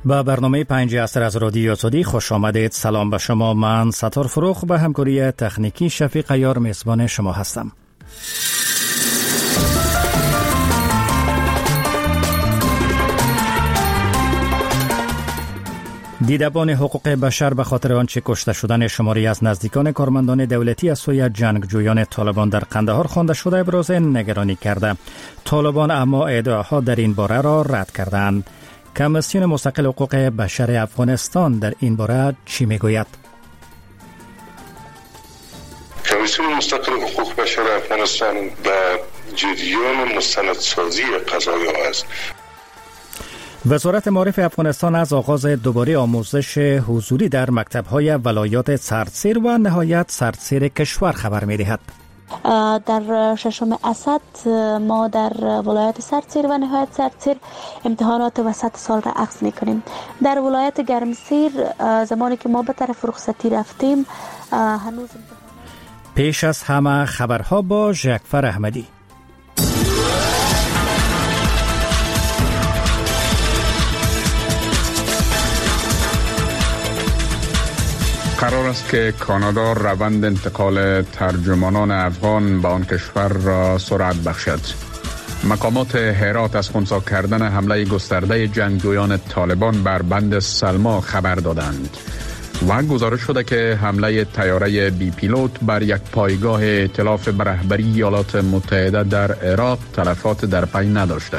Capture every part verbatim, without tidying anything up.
با برنامه پنج عصر از رادیو آزادی خوش آمدید. سلام به شما. من ستار فروخ به همکاری تکنیکی شفیق عیار میزبان شما هستم. دیدبان حقوق بشر به خاطر آنچه کشته شدن شماری از نزدیکان کارمندان دولتی از سوی جنگجویان طالبان در قندهار خوانده شده ابراز نگرانی کرده. طالبان اما ادعاها در این باره را رد کردند. کمیسیون مستقل حقوق بشر افغانستان در این باره چی میگوید؟ کمیسیون مستقل حقوق بشر افغانستان در جریان مستندسازی قضایا است. وزارت معارف افغانستان از آغاز دوباره آموزش حضوری در مکتب‌های ولایات سردسیر و نهایت سردسیر کشور خبر می‌دهد. در ششم اسد ما در ولایت سردسیر و نهایت سردسیر امتحانات وسط سال را اخذ می‌کنیم. در ولایت گرمسیر زمانی که ما به طرف رخصتی رفتیم هنوز پیش از همه خبرها با ژکفر احمدی. قرار است که کانادا روند انتقال ترجمانان افغان به آن کشور را سرعت بخشد. مقامات هرات از خنثی کردن حمله گسترده جنگجویان طالبان بر بند سلما خبر دادند و گزارش شده که حمله طیاره بی پیلوت بر یک پایگاه ائتلاف به رهبری ایالات متحده در عراق تلفات در پی نداشته.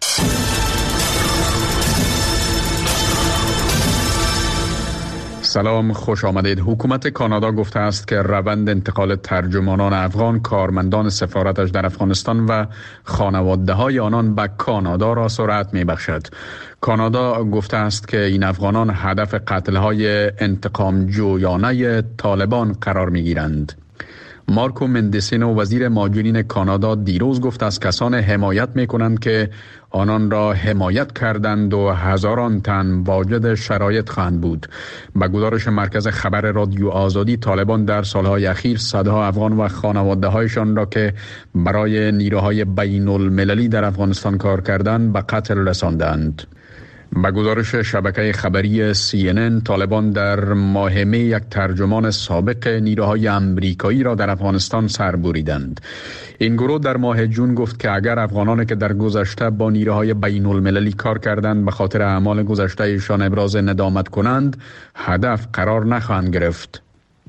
سلام، خوش آمدید. حکومت کانادا گفته است که روند انتقال ترجمانان افغان کارمندان سفارتش در افغانستان و خانواده های آنان به کانادا را سرعت می بخشد. کانادا گفته است که این افغانان هدف قتل های انتقام جویانه طالبان قرار می گیرند. مارکو مندسینو وزیر مهاجرین کانادا دیروز گفت از کسان حمایت می کنند که آنان را حمایت کردند و هزاران تن واجد شرایط خواهند بود. به گزارش مرکز خبر رادیو آزادی، طالبان در سالهای اخیر صدها افغان و خانواده هایشان را که برای نیروهای بین المللی در افغانستان کار کردند به قتل رساندند. به گزارش شبکه خبری سی ان ان، طالبان در ماهمه یک ترجمان سابق نیروهای امریکایی را در افغانستان سر بریدند. این گروه در ماه جون گفت که اگر افغانانی که در گذشته با نیروهای بین المللی کار کردند به خاطر اعمال گذشته ایشان ابراز ندامت کنند، هدف قرار نخواهند گرفت.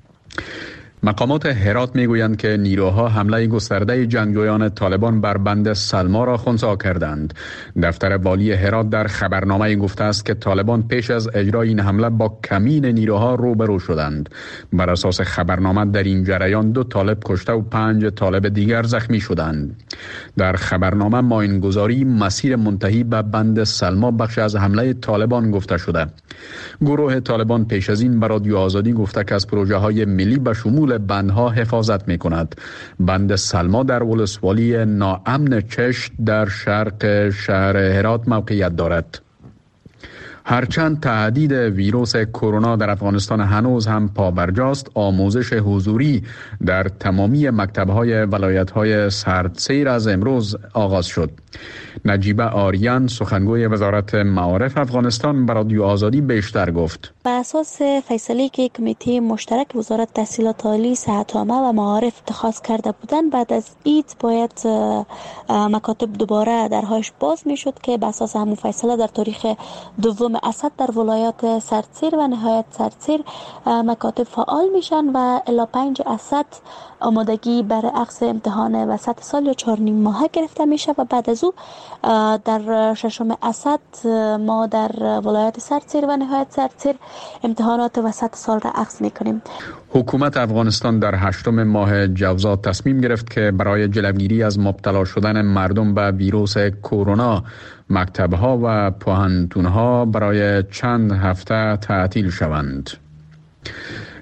مقامات هرات میگویند که نیروها حمله گسترده جنگجویان طالبان بر بند سلما را خنثی کردند. دفتر والی هرات در خبرنامه گفته است که طالبان پیش از اجرای این حمله با کمین نیروها روبرو شدند. بر اساس خبرنامه در این جریان دو طالب کشته و پنج طالب دیگر زخمی شدند. در خبرنامه معاین‌گذاری مسیر منتهی به بند سلما بخش از حمله طالبان گفته شده. گروه طالبان پیش از این به رادیو آزادی گفته که از پروژه های ملی به شمول بندها حفاظت می کند. بند سلما در ولسوالی ناامن چشت در شرق شهر هرات موقعیت دارد. هرچند تهدید ویروس کرونا در افغانستان هنوز هم پابرجاست، آموزش حضوری در تمامی مکتب‌های ولایت‌های سردسیر از امروز آغاز شد. نجیبه آریان، سخنگوی وزارت معارف افغانستان، به رادیو آزادی بیشتر گفت. بر اساس فیصله که کمیته مشترک وزارت تحصیلات عالی، صحت عامه و معارف اتخاذ کرده بودند، بعد از عید باید مکاتب دوباره درهاش باز میشد که بر اساس همون فیصله در تاریخ دوم اسد در ولایات سردسیر و نهایت سردسیر مکاتب فعال میشن و الی پنج اسد آمادگی برای اخذ امتحان وسط سال یا چهار نیم ماهه گرفته میشه و بعد از او در ششم اسد ما در ولایت سردسیر و نهایت سردسیر امتحانات وسط سال را اخذ میکنیم. حکومت افغانستان در هشتم ماه جوزا تصمیم گرفت که برای جلوگیری از مبتلا شدن مردم به ویروس کرونا مکتب‌ها و پوهنتون‌ها برای چند هفته تعطیل شوند.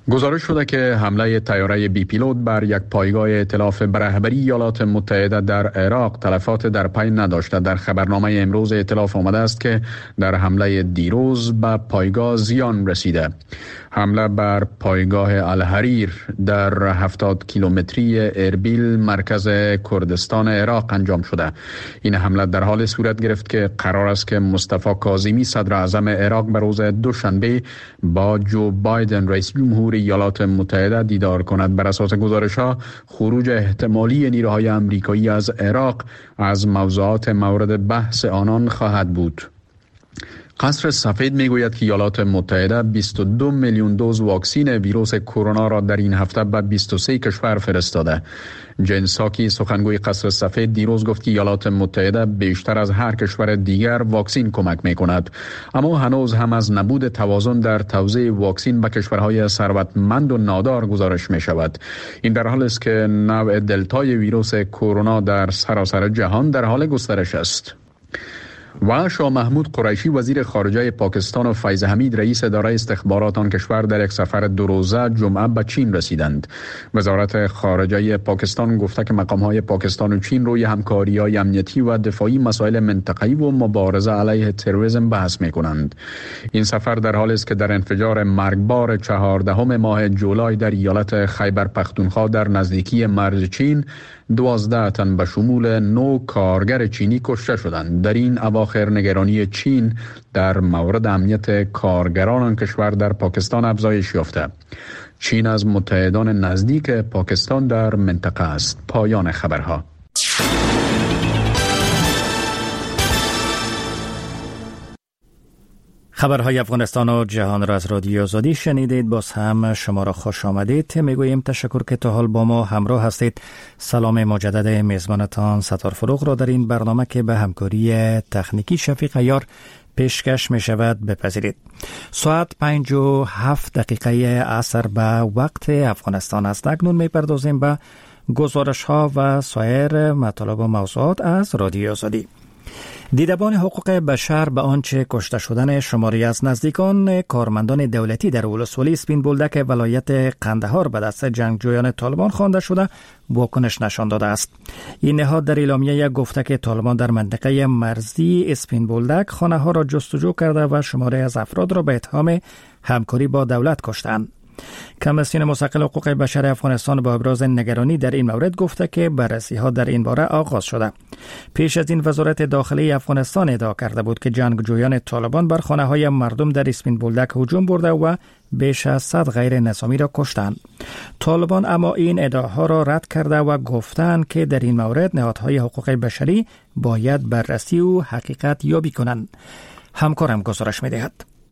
گزارش شده که حمله طیاره بی پیلوت بر یک پایگاه ائتلاف به رهبری ایالات متحده در عراق تلفات در پی نداشته. در خبرنامه امروز ائتلاف آمده است که در حمله دیروز به پایگاه زیان رسیده. حمله بر پایگاه الحریر در هفتاد کیلومتری اربیل مرکز کردستان عراق انجام شده. این حمله در حال صورت گرفت که قرار است که مصطفی کاظمی صدر اعظم عراق به روز دوشنبه با جو بایدن رئیس جمهور ایالات متحده دیدار کند. بر اساس گزارش‌ها خروج احتمالی نیروهای آمریکایی از عراق از موضوعات مورد بحث آنان خواهد بود. قصر سفید میگوید که ایالات متحده بیست و دو میلیون دوز واکسن ویروس کرونا را در این هفته به بیست و سه کشور فرستاده. جن ساکی سخنگوی قصر سفید دیروز گفت که ایالات متحده بیشتر از هر کشور دیگر واکسن کمک میکند، اما هنوز هم از نبود توازن در توزیع واکسن به کشورهای ثروتمند و نادار گزارش می شود. این در حالی است که نوع دلتای ویروس کرونا در سراسر جهان در حال گسترش است. و شاه محمود قریشی وزیر خارجه پاکستان و فیض حمید رئیس اداره استخبارات آن کشور در یک سفر دو روزه جمعه به چین رسیدند. وزارت خارجه پاکستان گفته که مقام‌های پاکستان و چین روی همکاری‌های امنیتی و دفاعی مسائل منطقه‌ای و مبارزه علیه تروریسم بحث می‌کنند. این سفر در حالی است که در انفجار مرگبار چهاردهم ماه جولای در ایالت خیبر پختونخوا در نزدیکی مرز چین دوازده تن به شمول نو کارگر چینی کشته شدند. در این اواخر نگرانی چین در مورد امنیت کارگران آن کشور در پاکستان افزایش یافته. چین از متحدان نزدیک پاکستان در منطقه است. پایان خبرها. خبرهای افغانستان و جهان را از رادیو آزادی شنیدید. باز هم شما را خوش آمدید میگوییم. تشکر که تا حال با ما همراه هستید. سلام مجدد میزبانتان ستار فروغ را در این برنامه که به همکاری تکنیکی شفیق عیار پیشکش می شود بپذیرید. ساعت پنج و هفت دقیقه عصر به وقت افغانستان است. اکنون می پردازیم به گزارش ها و سایر مطالب و موضوعات از رادیو آزادی. دیدبان حقوق بشر به آنچه کشته شدن شماری از نزدیکان کارمندان دولتی در ولسوالی اسپین بولدک ولایت قندهار به دست جنگجویان طالبان خوانده شده واکنش نشان داده است. این نهاد در اعلامیه گفته که طالبان در منطقه مرزی اسپین بولدک خانه ها را جستجو کرده و شماری از افراد را به اتهام همکاری با دولت کشتند. کمیسیون مستقل حقوق بشر افغانستان با ابراز نگرانی در این مورد گفته که بررسی ها در این باره آغاز شده. پیش از این وزارت داخلی افغانستان ادعا کرده بود که جنگجویان طالبان بر خانه های مردم در اسپین بولدک هجوم برده و بیش از صد غیر نظامی را کشتند. طالبان اما این ادعاها را رد کرده و گفتند که در این مورد نهادهای حقوق بشری باید بررسی و حقیقت یابی کنند. همکارم گزارش می‌دهد.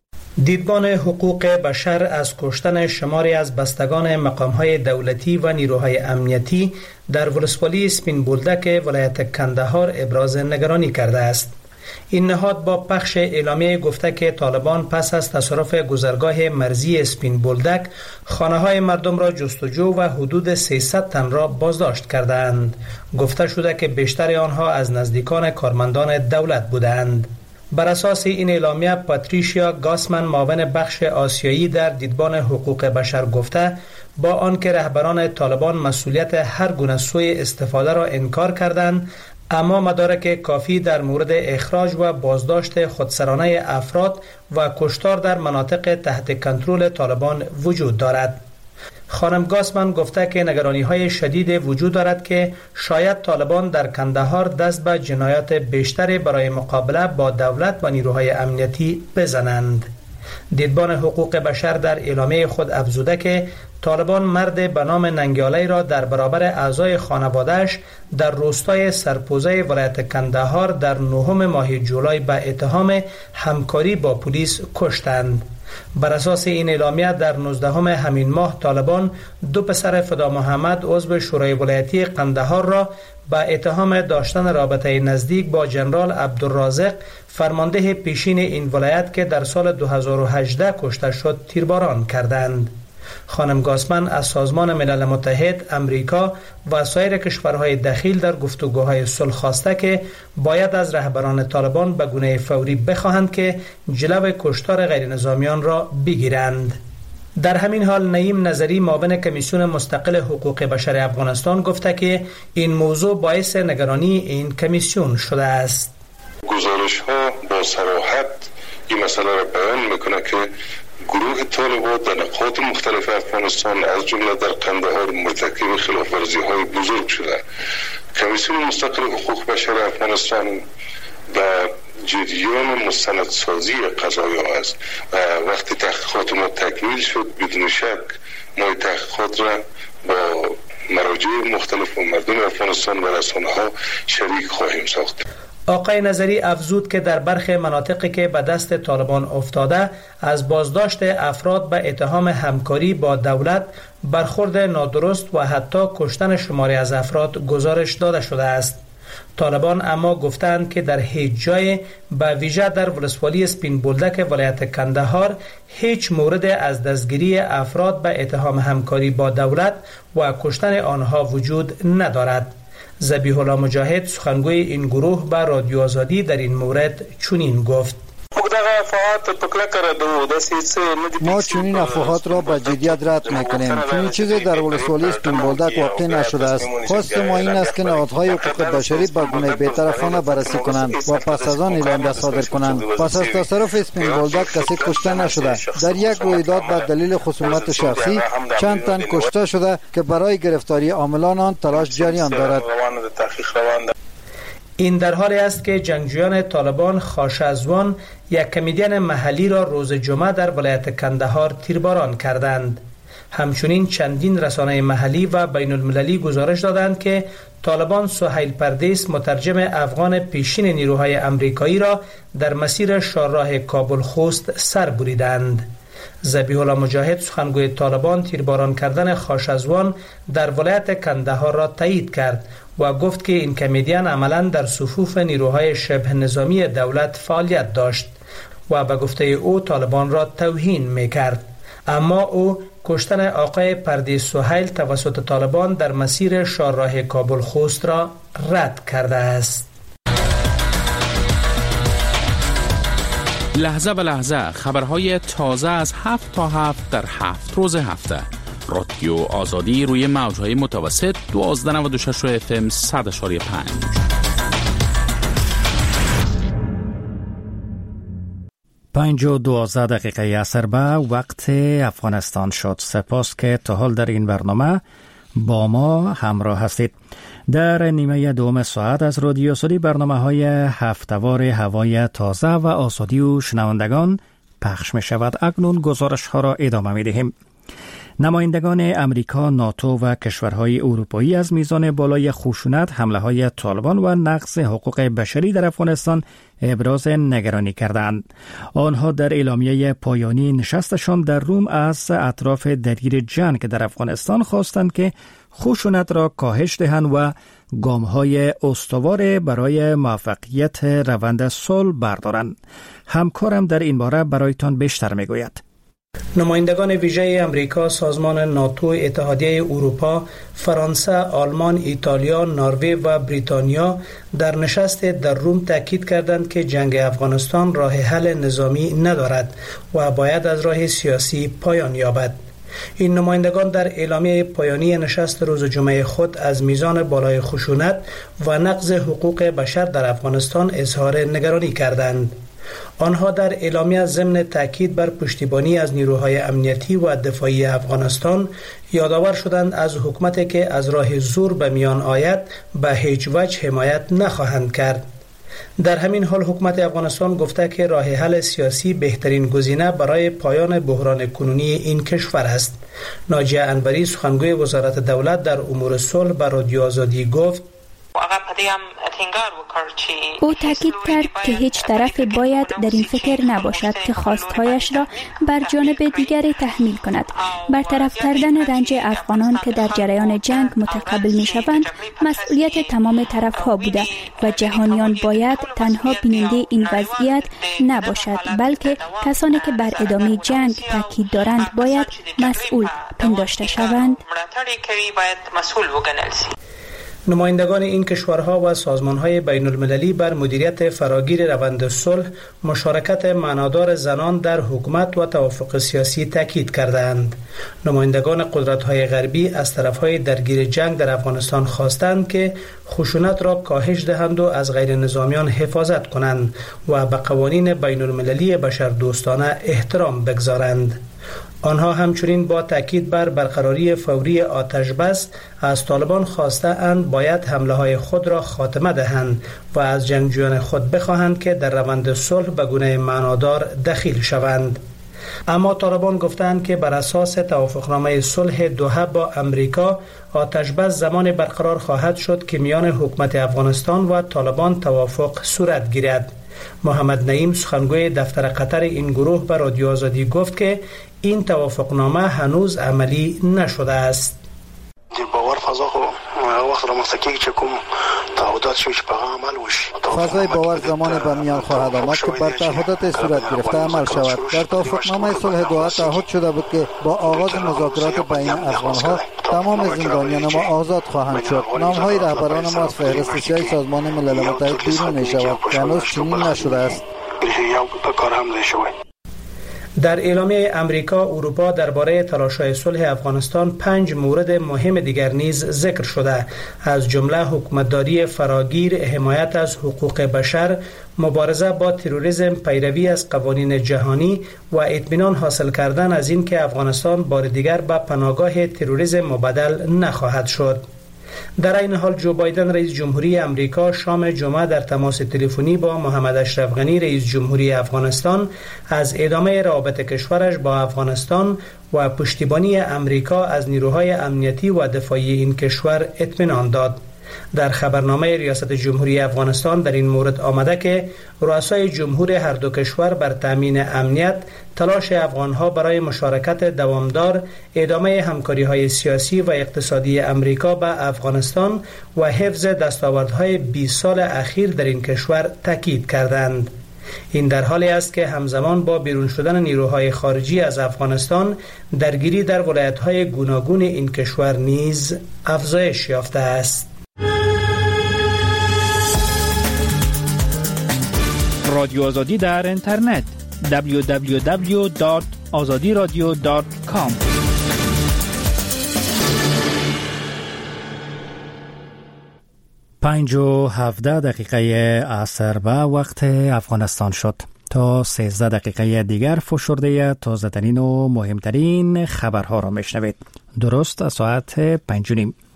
دیدبان حقوق بشر از کشتن شماری از بستگان مقام‌های دولتی و نیروهای امنیتی در ولسوالی اسپین بولدک ولایت کندهار ابراز نگرانی کرده است. این نهاد با پخش اعلامیه گفته که طالبان پس از تصرف گذرگاه مرزی اسپین بولدک خانه‌های مردم را جستجو و حدود سیصد تن را بازداشت کردند. گفته شده که بیشتر آنها از نزدیکان کارمندان دولت بودند. بر اساس این اعلامیه پاتریشیا گاسمن معاون بخش آسیایی در دیدبان حقوق بشر گفته با آنکه رهبران طالبان مسئولیت هر گونه سوء استفاده را انکار کردند، اما مدارک کافی در مورد اخراج و بازداشت خودسرانه افراد و کشتار در مناطق تحت کنترل طالبان وجود دارد. خانم گاسمن گفته که نگرانی‌های شدید وجود دارد که شاید طالبان در کندهار دست به جنایات بیشتری برای مقابله با دولت و نیروهای امنیتی بزنند. دیدبان حقوق بشر در اعلامیه خود افزوده که طالبان مرد به نام ننگیالی را در برابر اعضای خانواده‌اش در روستای سرپوزه ولایت کندهار در نهم ماه جولای به اتهام همکاری با پلیس کشتند. بر اساس این اعلامیه در نوزدهم همین ماه طالبان دو پسر فدا محمد عضو شورای ولایتی قندهار را به اتهام داشتن رابطه نزدیک با جنرال عبدالرازق فرمانده پیشین این ولایت که در سال دو هزار و هجده کشته شد تیرباران کردند. خانم گاسمن از سازمان ملل متحد، امریکا و سایر کشورهای دخیل در گفتگوهای صلح خواسته که باید از رهبران طالبان به گونه فوری بخواهند که جلو کشتار غیر نظامیان را بگیرند. در همین حال نعیم نظری معاون کمیسیون مستقل حقوق بشر افغانستان گفته که این موضوع باعث نگرانی این کمیسیون شده است. گزارش ها با صراحت این مسئله را بیان میکنه که گروه طالبان در نقاط مختلف افغانستان از جمله در قندهار مرتکب خلاف‌ورزی های بزرگ شده. کمیسیون مستقل حقوق بشر افغانستان در جریان مستندسازی قضایا است و وقتی تحقیقات ما تکمیل شد بدون شک ما تحقیقات را با مراجع مختلف و مردم افغانستان و رسانه‌ها شریک خواهیم ساخت. آقای نظری افزود که در برخی مناطقی که به دست طالبان افتاده از بازداشت افراد به اتهام همکاری با دولت، برخورد نادرست و حتی کشتن شماری از افراد گزارش داده شده است. طالبان اما گفتند که در هیچ جای به ویژه در ولسوالی سپین بولدک ولایت کندهار هیچ مورد از دستگیری افراد به اتهام همکاری با دولت و کشتن آنها وجود ندارد. ذبیح الله مجاهد سخنگوی این گروه به رادیو آزادی در این مورد چنین گفت: ما چنین افواهات را به جدیت رد میکنیم. چنین چیزی در ولسوالی سپین بولدک واقع نشده است. خواست ما این است که نهادهای حقوق بشری به گونه بی‌طرفانه بررسی کنند و پس از آن اعلامیه صادر کنند. پس از تصرف سپین بولدک کسی کشته نشده. در یک رویداد به دلیل خصومت شخصی چند تن کشته شده که برای گرفتاری عاملان آن تلاش جریان دارد. این در حالی است که جنگجویان طالبان خاشعزوان یک کمدین محلی را روز جمعه در ولایت کندهار تیرباران کردند. همچنین چندین رسانه محلی و بین المللی گزارش دادند که طالبان سهیل پردیس مترجم افغان پیشین نیروهای امریکایی را در مسیر شاهراه کابل خوست سر بریدند. ذبیح الله مجاهد سخنگوی طالبان تیرباران کردن خاشعزوان در ولایت کندهار را تایید کرد و گفت که این کمدین عملاً در صفوف نیروهای شبه نظامی دولت فعالیت داشت و به گفته او طالبان را توهین می‌کرد. اما او کشتن آقای پردیس سهیل توسط طالبان در مسیر شاهراه کابل خوست را رد کرده است. لحظه به لحظه خبرهای تازه از هفت تا هفت در هفت روز هفته. رادیو آزادی روی موجهای متوسط دوازده نود و شش اف ام صد اشاری پنج. پنج و دوازده دقیقه عصر به وقت افغانستان شد. سپاس که تا حال در این برنامه با ما همراه هستید. در نیمه دوم ساعت از رادیو آزادی برنامه های هفته‌وار هوای تازه و آزادی و شنوندگان پخش می شود. اکنون گزارش ها را ادامه می دهیم. نمایندگان امریکا، ناتو و کشورهای اروپایی از میزان بالای خشونت، حمله‌های طالبان و نقض حقوق بشری در افغانستان ابراز نگرانی کردند. آنها در اعلامیه پایانی نشستشان در روم از اطراف درگیر جنگ در افغانستان خواستند که خشونت را کاهش دهند و گام‌های استوار برای موفقیت روند صلح بردارند. همکارم در این باره برایتان بیشتر میگوید. نمایندگان ویژه امریکا، سازمان ناتو، اتحادیه اروپا، فرانسه، آلمان، ایتالیا، نروژ و بریتانیا در نشست در روم تاکید کردند که جنگ افغانستان راه حل نظامی ندارد و باید از راه سیاسی پایان یابد. این نمایندگان در اعلامیه پایانی نشست روز جمعه خود از میزان بالای خشونت و نقض حقوق بشر در افغانستان اظهار نگرانی کردند. آنها در اعلامیه ضمن تاکید بر پشتیبانی از نیروهای امنیتی و دفاعی افغانستان یادآور شدند از حکومتی که از راه زور به میان آید به هیچ وجه حمایت نخواهند کرد. در همین حال حکومت افغانستان گفته که راه حل سیاسی بهترین گزینه برای پایان بحران کنونی این کشور است. ناجیه انوری سخنگوی وزارت دولت در امور صلح به رادیو آزادی گفت: او تاکید کرد که هیچ طرف باید در این فکر نباشد که خواستهایش را بر جانب دیگری تحمیل کند. برطرف کردن رنج افغانان که در جریان جنگ متقبل می شوند مسئولیت تمام طرف ها بوده و جهانیان باید تنها بیننده این وضعیت نباشد، بلکه کسانی که بر ادامه جنگ تاکید دارند باید مسئول پنداشته شوند. نمایندگان این کشورها و سازمانهای بین المللی بر مدیریت فراگیر روند صلح مشارکت معنادار زنان در حکومت و توافق سیاسی تاکید کردند. نمایندگان قدرت‌های غربی از طرف‌های درگیر جنگ در افغانستان خواستند که خشونت را کاهش دهند و از غیر نظامیان حفاظت کنند و به قوانین بین المللی بشردوستانه احترام بگذارند. آنها همچنین با تاکید بر برقراری فوری آتش بس از طالبان خواسته اند باید حمله های خود را خاتمه دهند و از جنگجویان خود بخواهند که در روند صلح به گونه معنادار دخیل شوند. اما طالبان گفتند که بر اساس توافقنامه صلح دوحه با امریکا آتش بس زمان برقرار خواهد شد که میان حکومت افغانستان و طالبان توافق صورت گیرد. محمد نعیم سخنگوی دفتر قطر این گروه به رادیو آزادی گفت که این توافقنامه هنوز عملی نشده است. باور فضا خو وقت را مستقیم که کوم تعهدات شوش په عمل وشي. فضای باور زمان به میان خواهد آمد که بر تعهدات صورت گرفته عمل شود. در توافقنامه صلح دوحه تعهد شده بود که با آغاز مذاکرات بین افغان‌ها تمام زندانیان ما آزاد خواهند شد. نام‌های رهبران ما از فهرست سیاه سازمان ملل متحد بیرون می‌شود. هنوز چنین نشده است. در اعلامیه امریکا، اروپا درباره تلاش‌های صلح افغانستان پنج مورد مهم دیگر نیز ذکر شده، از جمله حکومتداری فراگیر، حمایت از حقوق بشر، مبارزه با تروریسم، پیروی از قوانین جهانی و اطمینان حاصل کردن از این که افغانستان بار دیگر به پناهگاه تروریسم مبدل نخواهد شد. در این حال جو بایدن رئیس جمهوری امریکا شام جمعه در تماس تلفنی با محمد اشرف غنی رئیس جمهوری افغانستان از ادامه روابط کشورش با افغانستان و پشتیبانی امریکا از نیروهای امنیتی و دفاعی این کشور اطمینان داد. در خبرنامه ریاست جمهوری افغانستان در این مورد آمده که رؤسای جمهور هر دو کشور بر تامین امنیت، تلاش افغانها برای مشارکت دوامدار، ادامه همکاری‌های سیاسی و اقتصادی امریکا با افغانستان و حفظ دستاوردهای بیست سال اخیر در این کشور تاکید کردند. این در حالی است که همزمان با بیرون شدن نیروهای خارجی از افغانستان، درگیری در ولایت‌های گوناگون این کشور نیز افزایش یافته است. رادیو آزادی در اینترنت دبلیو دبلیو دبلیو دات آزادی رادیو دات کام. پنج و هفده دقیقه عصر به وقت افغانستان شد. تا سیزده دقیقه دیگر فشرده تازه‌ترین و مهمترین خبرها را میشنوید. درست از ساعت پنج و نیم.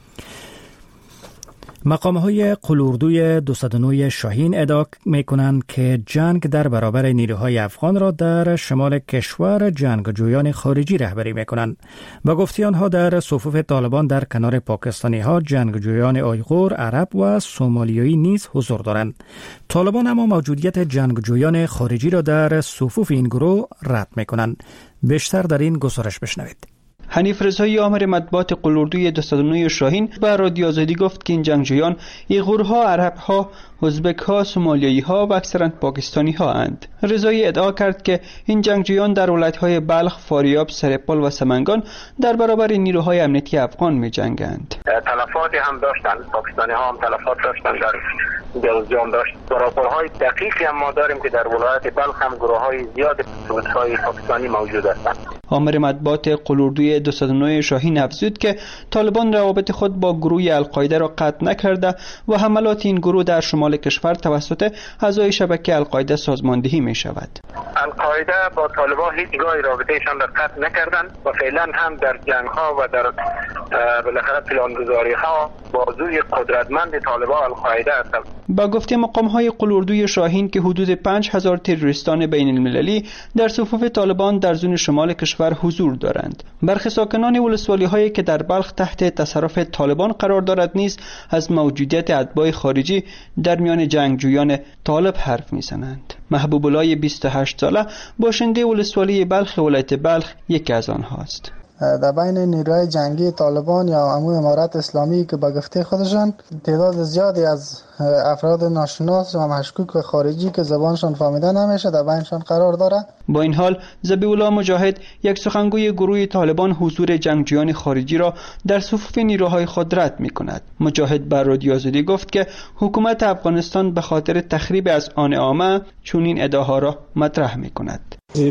مقام‌های قلوردوی دویست و نه شاهین ادعا می‌کنند که جنگ در برابر نیروهای افغان را در شمال کشور جنگجویان خارجی رهبری می‌کنند. با گفته آنها در صفوف طالبان در کنار پاکستانی‌ها جنگجویان آیغور، عرب و سومالیایی نیز حضور دارند. طالبان اما موجودیت جنگجویان خارجی را در صفوف این گروه رد می‌کنند. بیشتر در این گزارش بشنوید. حنیف رضایی آمر مطبوعات قلوردوی دویست و نه شاهین به رادیو آزادی گفت که این جنگجویان ایغورها، عربها، ازبک‌ها، سومالیایی‌ها و اکثرا پاکستانی‌ها اند. رضایی ادعا کرد که این جنگجویان در ولایت‌های بلخ، فاریاب، سرپل و سمنگان در برابر نیروهای امنیتی افغان می‌جنگند. تلفاتی هم داشتند، پاکستانی‌ها هم تلفات داشتند، در جنگ داشت. راپورهای دقیقی هم ما داریم که در ولایت بلخ هم گروه‌های زیاد پاکستانی پاکستانی موجود هستند. آمر مطبوعات قلوردوی دویست و نه شاهین افزود که طالبان روابط خود با گروه القاعده را قطع نکرده و حملات این گروه در شمال کشور توسط اعضای شبکه القاعده سازماندهی می شود. القاعده با طالبان هیچ گاهی رابطهشان را قطع نکردند و فعلا هم در جنگ ها و در بالاخره پلانگذاری ها بازوی قدرتمند طالبان القاعده هستند. با گفته مقام های قلوردوی شاهین که حدود پنج هزار تروریستان بین المللی در صفوف طالبان در زون شمال کشور حضور دارند. برخی ساکنان ولسوالی هایی که در بلخ تحت تصرف طالبان قرار دارد نیز از موجودیت اتباع خارجی در میان جنگجویان طالب حرف میزنند. محبوب الله بیست و هشت ساله باشنده ولسوالی بلخ ولایت بلخ یکی از آنهاست. در بین نیروهای جنگی طالبان یا عموم امارت اسلامی که به گفته خودشان تعداد زیادی از افراد ناشناس و مشکوک خارجی که زبانشان فهمیده نمیشه در بینشان قرار داره. با این حال ذبیح الله مجاهد، یک سخنگوی گروه طالبان، حضور جنگجویان خارجی را در صفوف نیروهای خود رد می‌کند. مجاهد بر رادیو آزادی گفت که حکومت افغانستان به خاطر تخریب از آن عامه چنین ادعاها را مطرح می‌کند.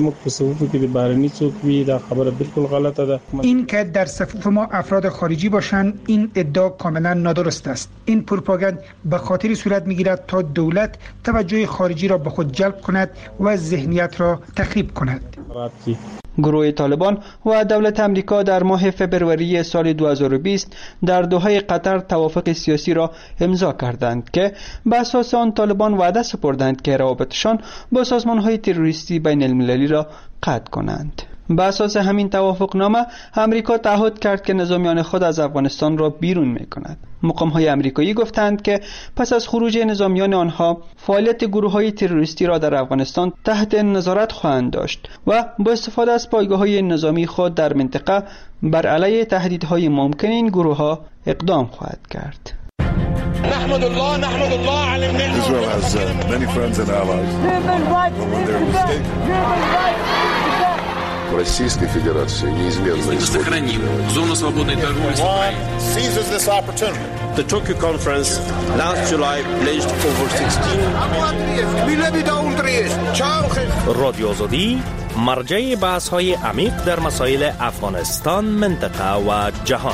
این که در صفوف ما افراد خارجی باشند، این ادعا کاملا نادرست است. این پروپاگاند به خاطر صورت میگیرد تا دولت توجه خارجی را به خود جلب کند و ذهنیت را تخریب کند. گروه طالبان و دولت امریکا در ماه فبروری سال دو هزار و بیست در دوحه قطر توافق سیاسی را امضا کردند که به اساس آن طالبان وعده سپردند که روابطشان با سازمان‌های تروریستی بین المللی را قطع کنند. به اساس همین توافقنامه امریکا تعهد کرد که نظامیان خود از افغانستان را بیرون می‌کند. مقام‌های امریکایی گفتند که پس از خروج نظامیان آنها فعالیت گروه‌های تروریستی را در افغانستان تحت نظارت خواهند داشت و با استفاده از پایگاه‌های نظامی خود در منطقه بر علیه تهدیدهای ممکن این گروه‌ها اقدام خواهد کرد. نحمد الله نحمد الله على النعمة. Israel has uh, many friends and allies. Российской Федерации неизменно сохраним зону свободной торговли с Украиной. Seizes this opportunity. The Tokyo conference last July pledged over sixteen رادیو آزادی مرجع بحث‌های عمیق در مسائل افغانستان، منطقه و جهان.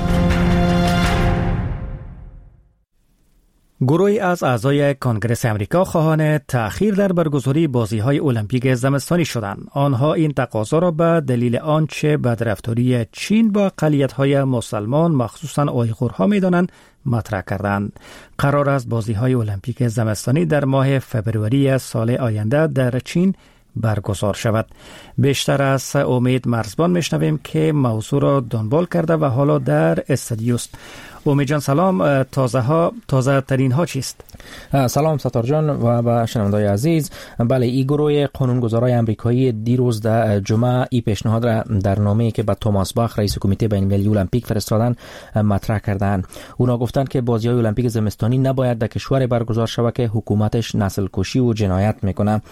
گروهی از اعضای کنگره امریکا خواهان تأخیر در برگزاری بازی‌های المپیک زمستانی شدند. آنها این تقاضا را به دلیل آنچه بدرفتاری چین با اقلیت‌های مسلمان مخصوصاً اویغورها می‌دانند مطرح کردند. قرار است بازی‌های المپیک زمستانی در ماه فبروری سال آینده در چین برگزار شود. بیشتر از امید مرزبان میشنویم که موضوع را دنبال کرده و حالا در استودیو است. امید جان سلام، تازه ها تازه ترین ها چیست؟ سلام ستار جان و به شنوندگان عزیز. بله، این گروه قانونگذارای آمریکایی دیروز در جمعه این پیشنهاد را در نامه‌ای که به توماس باخ رئیس کمیته بین‌المللی المپیک فرستادن مطرح کردند. اونا گفتند که بازی‌های المپیک زمستانی نباید در کشور برگزار شود که حکومتش نسل کشی و جنایت میکنه.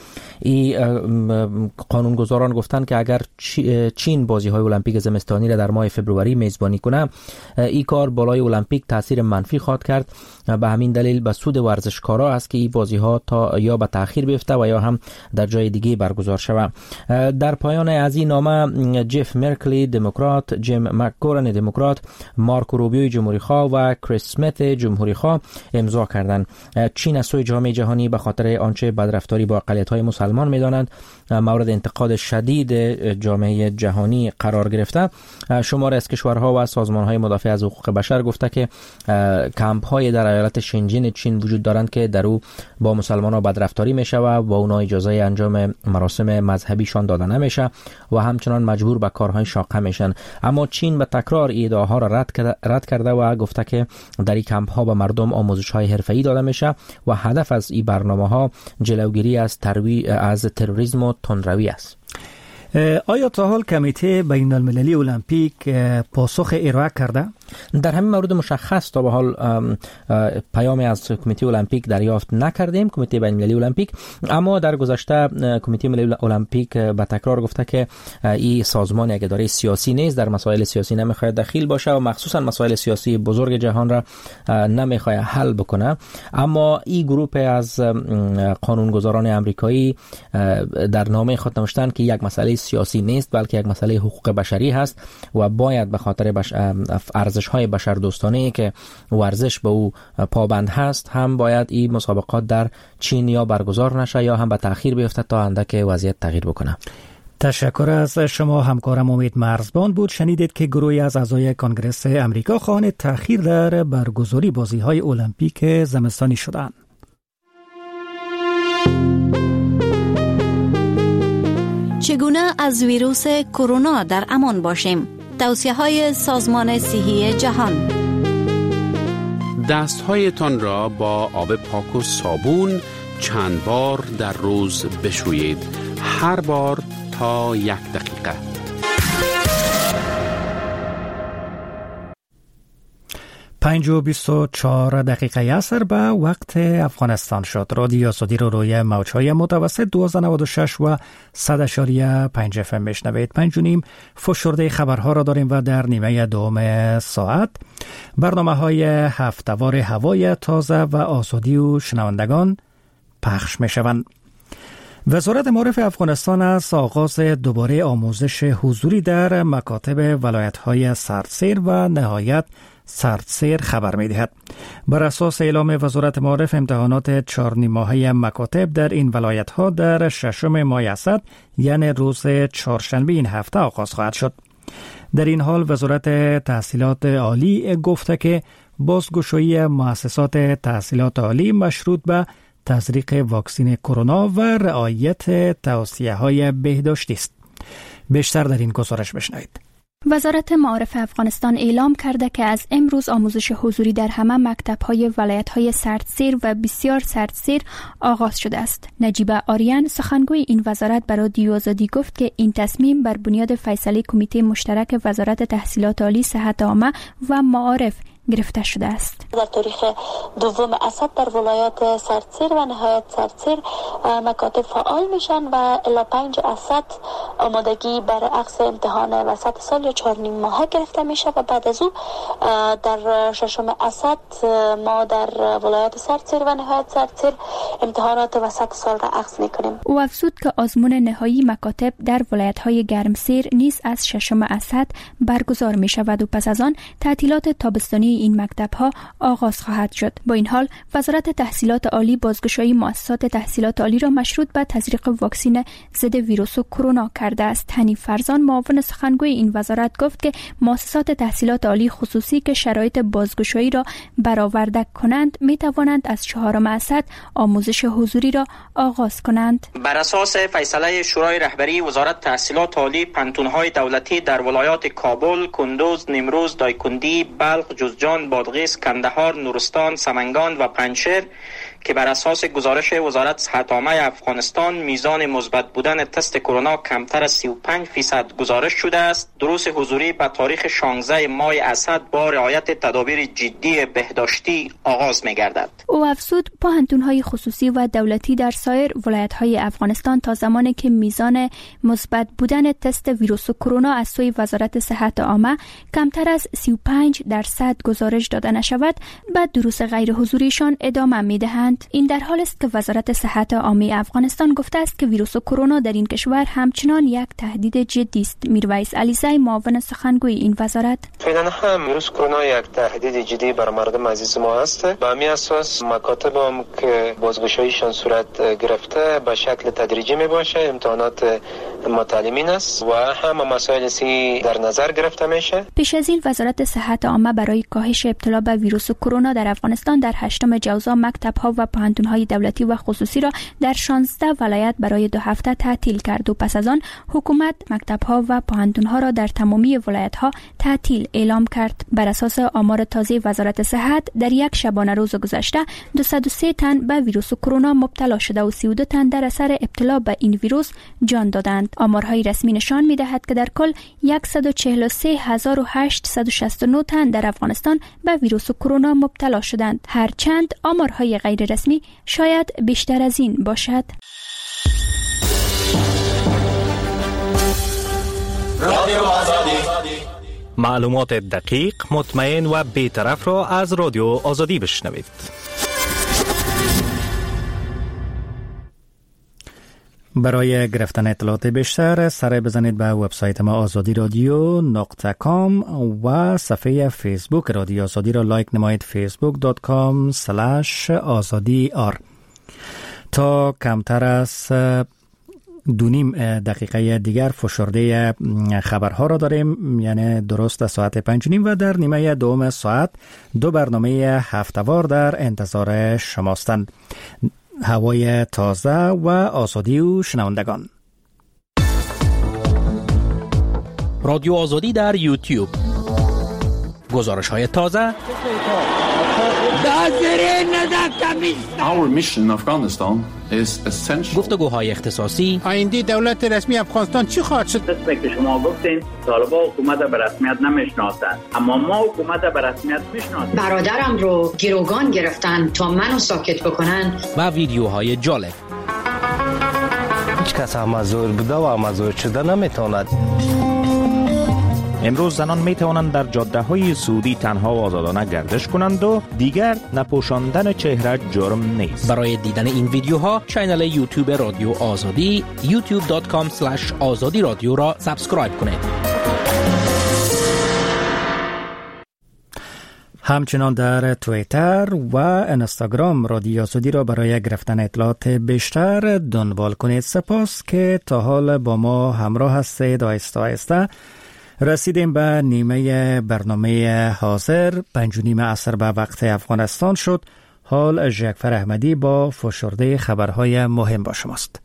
این قانونگذاران گفتند که اگر چین بازی‌های المپیک زمستانی را در ماه فبروری میزبانی کنه، این کار بالای المپیک تاثیر منفی خواهد کرد. به همین دلیل به سود ورزشکارا است که این بازی ها تا یا به تأخیر بیفته و یا هم در جای دیگه برگزار شود. در پایان از این نامه جف مرکلی دموکرات، جیم مکگورن دموکرات، مارکو روبیو جمهوری خواه و کریس اسمیت جمهوری خواه امضا کردند. چین از سوی جامعه جهانی به خاطر آنچه بدرفتاری با اقلیت‌های مسلمان می‌دانند مورد انتقاد شدید جامعه جهانی قرار گرفته. شمار از کشورها و سازمان‌های مدافع از حقوق بشر گفته که کمپ‌های در ایالت شنجین چین وجود دارند که در او با مسلمانان بدرفتاری میشه و با اونها اجازه انجام مراسم مذهبیشان داده نمیشه و همچنان مجبور به کارهای شاقه میشن. اما چین به تکرار ایده‌ها را رد کرده, رد کرده و گفته که در این کمپ‌ها به مردم آموزش‌های حرفه‌ای داده میشه و هدف از این برنامه‌ها جلوگیری از تروی از تروریسم و تندروی است. آیا تا حال کمیته بین المللی المپیک پاسخ ارائه کرده؟ در همین مورد مشخص تا به حال پیامی از کمیته المپیک دریافت نکردیم، کمیته بین المللی المپیک. اما در گذشته کمیته ملی المپیک به تکرار گفته که این سازمان یک اداره سیاسی نیست، در مسائل سیاسی نمیخواد دخیل باشه و مخصوصا مسائل سیاسی بزرگ جهان را نمیخواد حل بکنه. اما این گروه از قانونگذاران آمریکایی در نامه خود نوشتن که یک مسئله سیاسی نیست بلکه یک مسئله حقوق بشری هست و باید به خاطر بش... ارزش‌های بشر دوستانه‌ای که ورزش به او پابند هست هم باید این مسابقات در چین یا برگزار نشه یا هم به تأخیر بیفته تا اندک وضعیت تغییر بکنه. تشکر از شما همکارم امید مرزبان بود. شنیدید که گروهی از اعضای کنگره امریکا خواهان تأخیر در برگزاری بازی‌های المپیک زمستانی شدند. چگونه از ویروس کرونا در امان باشیم؟ توصیه‌های سازمان صحی جهان. دست‌هایتان را با آب پاک و صابون چند بار در روز بشویید، هر بار تا یک دقیقه. پنج و بیست و چهار دقیقه عصر به وقت افغانستان شد. رادیو آزادی رو روی موجهای متوسط دویست و نود و شش و صد اشاریه پنج اف ام میشنوید. پنج و نیم فشرده خبرها را داریم و در نیمه دوم ساعت برنامه های هفته‌وار هوای تازه و آزادی و شنوندگان پخش می شوند. وزارت معارف افغانستان از آغاز دوباره آموزش حضوری در مکاتب ولایت‌های سردسیر و نهایت سردسیر خبر می‌دهد. بر اساس اعلام وزارت معارف امتحانات چهار نیم ماهه مکاتب در این ولایت‌ها در ششم ماه اسد یعنی روز چهارشنبه این هفته آغاز خواهد شد. در این حال وزارت تحصیلات عالی گفته که بازگشایی مؤسسات تحصیلات عالی مشروط به تزریق واکسن کرونا و رعایت توصیه‌های بهداشتی است. بیشتر در این گزارش بشنوید. وزارت معارف افغانستان اعلام کرده که از امروز آموزش حضوری در همه مکتب‌های ولایت‌های سردسیر و بسیار سردسیر آغاز شده است. نجیبه آریان سخنگوی این وزارت برای رادیو آزادی گفت که این تصمیم بر بنیاد فیصله کمیته مشترک وزارت تحصیلات عالی، صحت عامه و معارف گرفته شده است. در تاریخ دوم اسد در ولایات سردسیر و نهایت سردسیر مکاتب فعال میشن و الی پنج اسد آمادگی برای اخذ امتحان وسط سال یا چهار نیم ماهه گرفته میشه و بعد از او در ششم اسد ما در ولایات سردسیر و نهایت سردسیر امتحانات وسط سال را اخذ میکنیم. او افزود که آزمون نهایی مکاتب در ولایت‌های گرمسیر نیز از ششم اسد برگزار می شود و پس از آن تعطیلات تابستانی این مکتب‌ها آغاز خواهد شد. با این حال وزارت تحصیلات عالی بازگشایی مؤسسات تحصیلات عالی را مشروط به تزریق واکسن ضد ویروس کرونا کرده است. حنیف فرزان معاون سخنگوی این وزارت گفت که مؤسسات تحصیلات عالی خصوصی که شرایط بازگشایی را برآورده کنند می توانند از چهارم اسد آموزش حضوری را آغاز کنند. بر اساس فیصله شورای رهبری وزارت تحصیلات عالی، پانتون‌های دولتی در ولایات کابل، کندوز، نیمروز، دایکندی، بلخ، جوزجان، بادغیس، کندهار، نورستان، سمنگان و پنجشیر که بر اساس گزارش وزارت صحت عامه افغانستان میزان مثبت بودن تست کرونا کمتر از سی و پنج فیصد گزارش شده است. دروس حضوری به تاریخ شانزده ماه اسد با رعایت تدابیر جدی بهداشتی آغاز می‌گردد. او افزود پوهنتون‌های خصوصی و دولتی در سایر ولایت‌های افغانستان تا زمانی که میزان مثبت بودن تست ویروس کرونا از سوی وزارت صحت عامه کمتر از سی و پنج درصد گزارش داده نشود، بعد دروس غیر حضوریشان ادامه می‌دهند. این در حال است که وزارت صحت عامه افغانستان گفته است که ویروس کرونا در این کشور همچنان یک تهدید جدی است. میرویس علیزی معاون سخنگوی این وزارت: فعلا هم ویروس کرونا یک تهدید جدی بر مردم عزیز ما است. به همین اساس مکاتب هم که بازگشاییشان صورت گرفته به شکل تدریجی می باشه، امتحانات متعلمین است و همه مسائل سی در نظر گرفته میشه. پیش از این وزارت صحت عامه برای کاهش ابتلا به ویروس کرونا در افغانستان در هشتم جوزا مکتب‌ها و پوهنتون‌های دولتی و خصوصی را در شانزده ولایت برای دو هفته تعطیل کرد و پس از آن حکومت مکتب‌ها و پوهنتون‌ها را در تمامی ولایت‌ها تعطیل اعلام کرد. بر اساس آمار تازه وزارت صحت در یک شبانه روز گذشته دویست و سه تن به ویروس کرونا مبتلا شده و سی و دو تن در اثر ابتلا به این ویروس جان دادند. آمارهای رسمی نشان می‌دهد که در کل صد و چهل و سه هزار و هشتصد و شصت و نه تن در افغانستان به ویروس کرونا مبتلا شدند. هرچند آمارهای غیر رسمی شاید بیشتر از این باشد. رادیو آزادی، معلومات دقیق، مطمئن و بی‌طرف را از رادیو آزادی بشنوید. برای گرفتن اطلاعات بیشتر سر بزنید به وبسایت ما آزادی رادیو نقطه کام و صفحه فیسبوک رادیو آزادی را لایک نمایید، فیسبوک دات کام سلش آزادی آر. تا کمتر از دونیم دقیقه دیگر فشرده خبرها را داریم، یعنی درست ساعت پنج نیم و در نیمه دوم ساعت دو برنامه هفته‌وار در انتظار شماستند: هوای تازه و آزادی و شنوندگان. رادیو آزادی در یوتیوب، گزارش های تازه، گفتگوهای اختصاصی، آینده دولت رسمی افغانستان چی خواهد شد؟ قسمی که شما گفتین طالبان حکومت به رسمیت نمیشناسند، اما ما حکومت به رسمیت میشناسیم. برادرم رو گروگان گرفتن تا منو ساکت بکنن و ویدیوهای جالب. هیچ کس هم زور بوده و هم زور شده نمیتواند. امروز زنان می توانند در جاده های سعودی تنها و آزادانه گردش کنند و دیگر نپوشاندن چهره جرم نیست. برای دیدن این ویدیوها کانال یوتیوب رادیو آزادی یوتیوب دات کام اسلش آزادی رادیو را سابسکرایب کنید. همچنان در توییتر و اینستاگرام رادیو آزادی را برای گرفتن اطلاعات بیشتر دنبال کنید. سپاس که تا حال با ما همراه هستید. آهسته آهسته رسیدیم به نیمه برنامه حاضر. پنج و نیم عصر به وقت افغانستان شد. حال جعفر احمدی با فشرده خبرهای مهم با شماست.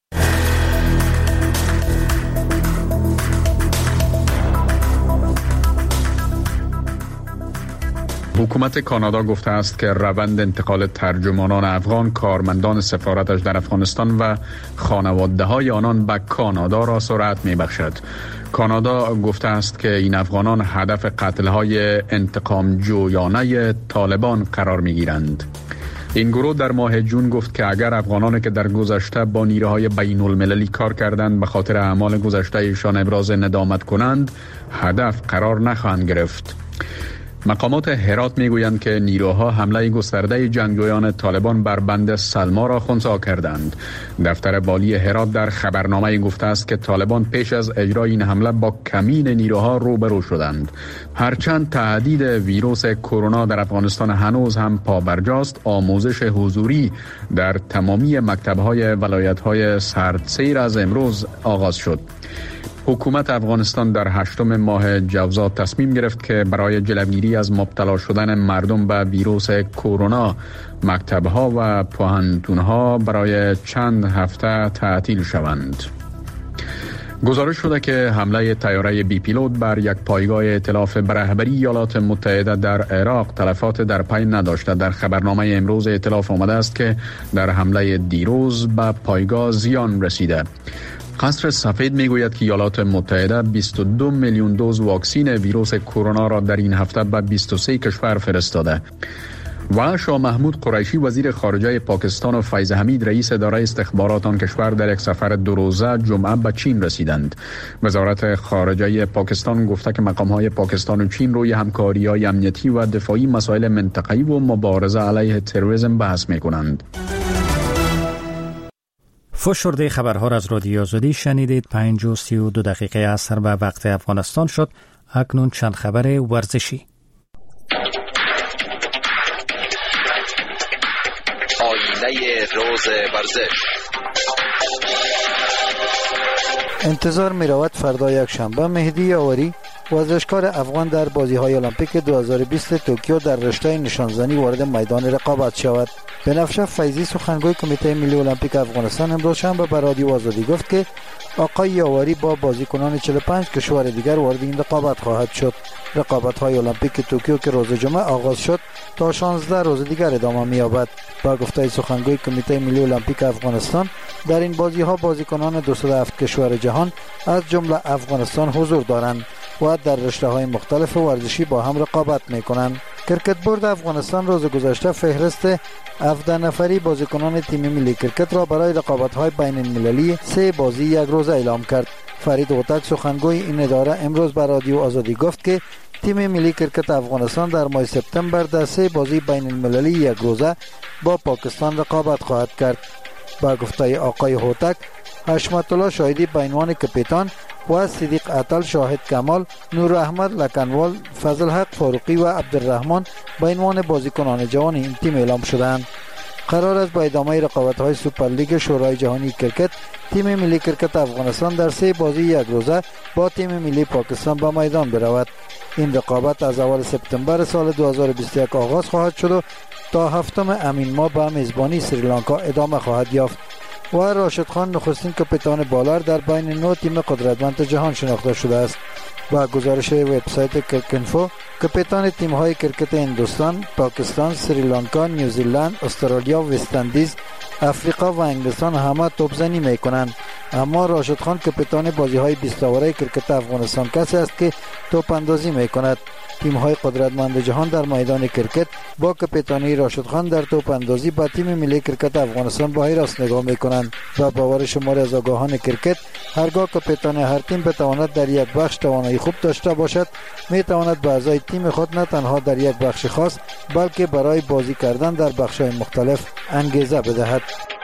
حکومت کانادا گفته است که روند انتقال ترجمانان افغان کارمندان سفارتش در افغانستان و خانواده‌های آنان به کانادا را سرعت می‌بخشد. کانادا گفته است که این افغانان هدف قتل‌های انتقام جویانه طالبان قرار می‌گیرند. این گروه در ماه جون گفت که اگر افغانانی که در گذشته با نیروهای بین المللی کار کردند به خاطر اعمال گذشته ایشان ابراز ندامت کنند، هدف قرار نخواهند گرفت. مقامات هرات میگویند که نیروها حمله گسترده جنگجویان طالبان بر بند سلما را خنثی کردند. دفتر والی هرات در خبرنامه گفته است که طالبان پیش از اجرای این حمله با کمین نیروها روبرو شدند. هرچند تهدید ویروس کرونا در افغانستان هنوز هم پابرجاست، آموزش حضوری در تمامی مکتب‌های ولایت‌های سردسیر از امروز آغاز شد. حکومت افغانستان در هشتم ماه جوزا تصمیم گرفت که برای جلوگیری از مبتلا شدن مردم به ویروس کرونا مکتب‌ها و پوهنتون‌ها برای چند هفته تعطیل شوند. گزارش شده که حمله طیاره بی پیلوت بر یک پایگاه ائتلاف به رهبری ایالات متحده در عراق تلفات در پی نداشته. در خبرنامه امروز ائتلاف آمده است که در حمله دیروز به پایگاه زیان رسیده. قصر سفید میگوید که ایالات متحده بیست و دو میلیون دوز واکسین ویروس کرونا را در این هفته به بیست و سه کشور فرستاده. و شاه محمود قریشی وزیر خارجه پاکستان و فیض حمید رئیس اداره استخبارات آن کشور در یک سفر دو روزه جمعه به چین رسیدند. وزارت خارجه پاکستان گفته که مقام‌های پاکستان و چین روی همکاری‌های امنیتی و دفاعی مسائل منطقه‌ای و مبارزه علیه تروریسم بحث می‌کنند. فشرده خبرها را از رادیو آزادی شنیدید. پنج و سی و دو دقیقه عصر به وقت افغانستان شد. اکنون چند خبر ورزشی. آینه روز ورزش. انتظار می رود فردا یک شنبه مهدی یاوری ورزشکار افغان در بازی‌های المپیک دو هزار و بیست توکیو در رشته نشانزنی وارد میدان رقابت شود. بنفشه فیضی سخنگوی کمیته ملی المپیک افغانستان امروز شنبه به رادیو آزادی گفت که آقای یاوری با بازیکنان چهل و پنج کشور دیگر وارد این رقابت خواهد شد. رقابت‌های المپیک توکیو که روز جمعه آغاز شد تا شانزده روز دیگر ادامه می‌یابد. با گفته سخنگوی کمیته ملی المپیک افغانستان در این بازی‌ها بازیکنان دویست و هفت کشور جهان از جمله افغانستان حضور دارند و در رشته‌های مختلف ورزشی با هم رقابت می‌کنند. کرکت بورد افغانستان روز گذشته فهرست هفده نفری بازیکنان تیم ملی کرکت را برای رقابت‌های بین المللی سه بازی یک روزه اعلام کرد. فرید هوتک سخنگوی این اداره امروز به رادیو آزادی گفت که تیم ملی کرکت افغانستان در ماه سپتامبر در سه بازی بین المللی یک روزه با پاکستان رقابت خواهد کرد. با گفته آقای هوتک، حشمت الله شاهدی به عنوان کپیتان و صدیق عطل شاهد کمال، نور احمد لکنوال، فضل حق فاروقی و عبدالرحمن به عنوان بازیکنان جوان این تیم اعلام شدند. قرار است با ادامه رقابت‌های سوپرلیگ شورای جهانی کرکت تیم ملی کرکت افغانستان در سه بازی یک روزه با تیم ملی پاکستان به میدان برود. این رقابت از اول سپتامبر سال دو هزار و بیست و یک آغاز خواهد شد و تا هفتم امین ماه به میزبانی سریلانکا ادامه خواهد یافت. و راشد خان نخستین کپیتان بالر در بین نه تیم قدرتمند جهان شناخته شده است. با گزارش وبسایت کرکنفو، کاپیتان تیم‌های کرکت هندوستان، پاکستان، سریلانکا، نیوزیلند، استرالیا، وست اندیز، افریقا و انگلستان همه توپزنی میکنند. اما راشد خان کاپیتان بازی‌های بیست اوره کرکت افغانستان کسی است که توپ اندازی میکند. تیم‌های قدرتمند جهان در میدان کرکت با کاپیتانی راشد خان در توپ اندازی با تیم ملی کرکت افغانستان با حراس نگاه میکنند و باور شماری از آگاهان کرکت هرگاه کاپیتان هر تیم بتواند در یک بخش توانایی خوب داشته باشد، میتواند به اعضای تیم خود نه تنها در یک بخش خاص بلکه برای بازی کردن در بخش‌های مختلف انگیزه بدهد.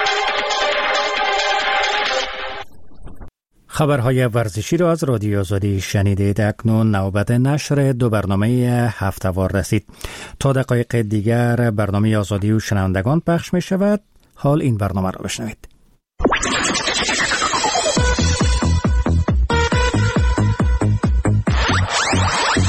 خبرهای ورزشی را از رادیو آزادی شنیدید. اکنون نوبت نشر دو برنامه هفته‌وار رسید. تا دقایق دیگر برنامه آزادی و شنوندگان پخش می شود. حال این برنامه را بشنوید.